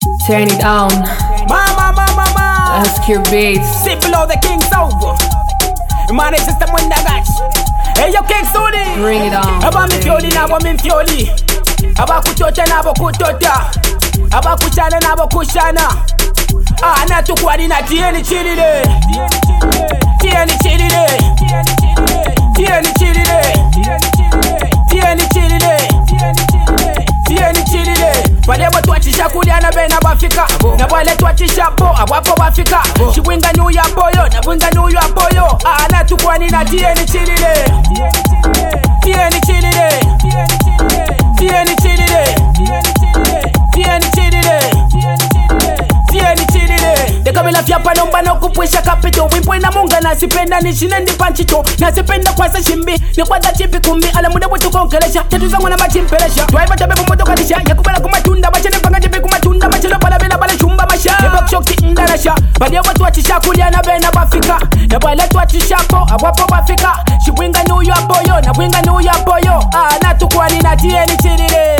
Turn it on. Ask your beats. Sit below the King Soul. Man, it's just the one that got you. Hey, yo, King Suli. Bring it on. Aba mi fioli na aba mi fioli. Aba kuchota na aba kutota. Aba kuchana na aba kushana. Ah, na tukwadi na tieni chilile. Tieni chilile. Tieni chilile. Tieni chilile. Tieni chilile. Wale watu wachisha kulia na bena bafika. Na wale tuachisha po, awapo bafika. Shibwinga nyu ya boyo, na bwinga nyu ya boyo. Ah, na tukwani na tieni chilile. Tieni chilile. Tieni chilile. Tieni chilile. Tieni chilile. Deka bila fiapa nomba no kupwisha kapito. Wimpo ina munga na sipenda ni shinendi panchito. Na sipenda kwa sa shimbi. Ni kwa da chipi kumbi. Ala muda wetu konkelesha. Tetu zangu na machimpelesha. Tuwaiba tabe kumoto kadisha. Ya kubela kumatunda. Bachane panga jipi kumatunda. Machilo pala bila bale chumba masha. Nebok shoki indarasha. Badia watu wachisha kulia na bena bafika. Na wale tu wachisha po. Awapo bafika. Shibwinga nyu ya boyo. Na bwinga nyu ya boyo. Ah, na tukwani na tieni chilile.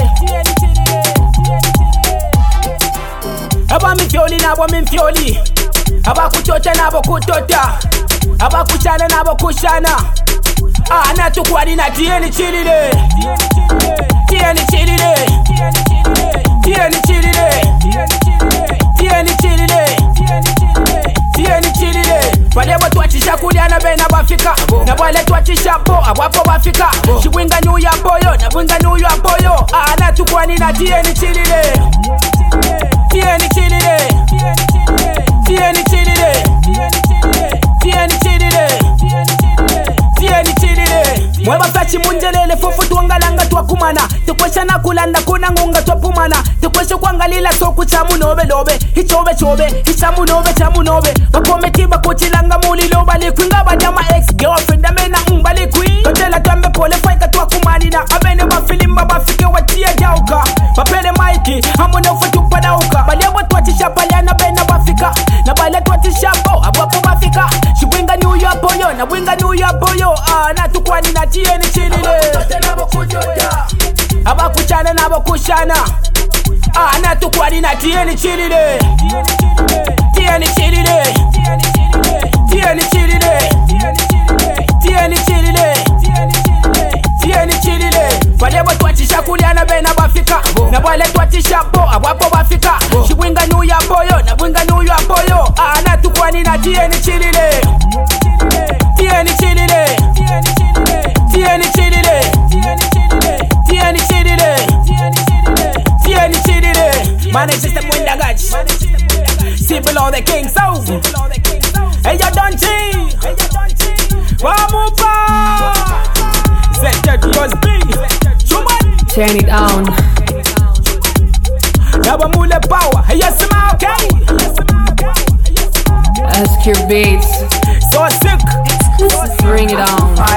Aba mi fioli na aba mi fioli. Aba kuchota na aba kutota. Aba kuchana na aba kushana. Ah, na tukwani na tieni chilile. Tieni chilile. Tieni chilile. Tieni chilile. Tieni chilile. Wale watu wachisha kulia na bena bafika. Na wale tuachisha po, awapo bafika. Shibwinga nyu ya boyo, na bwinga nyu ya boyo. Ah, na tukwani na tieni chilile. Tieni chilile. Tieni chilile. Tieni chilile. Tieni chilile. Mweba fachi munjelele fufu tuangalanga tuakumana. Tukwesha na kulanda kuna ngunga tuapumana. Tukwesha kuangalila soku chamu nobe lobe. Hichobe chobe, hichamu nobe chamu nobe. Wakometiba kuchilanga muli loba likwinga bajama ex-girlfriend amena umbalikwi. Totela tuambe pole faika tuakumani na abene bafilimba bafike watia jauka. Bapele maiki, hamone ufutu padauka. Bale watu wachisha pale na bena bafika. Na bale tuachisha po, abuapo bafika. Shibwinga nyu ya boyo, na bwinga nyu ya boyo. Ah, na tukwani na tieni chilile. Aba kuchana na aba kushana. Ah, na tukwani na tieni chilile. Tieni chilile. Tieni chilile. Tieni chilile. Tieni chilile. Wale watu wachisha kulia na bena bafika. Na wale tuachisha po, awapo bafika. Shibwinga nyu ya boyo, na bwinga nyu ya boyo. Ah, na tukwani na tieni chilile. Tieni chilile. Tieni chilile. Tieni chilile. Tieni chilile. Man, it's just a winda gachi. See below the King Soul. Hey, you don't cheat. Wamupa. Turn it on. Now mule power. Hey, yes, I'm okay. Ask your beats. So sick. Bring it on.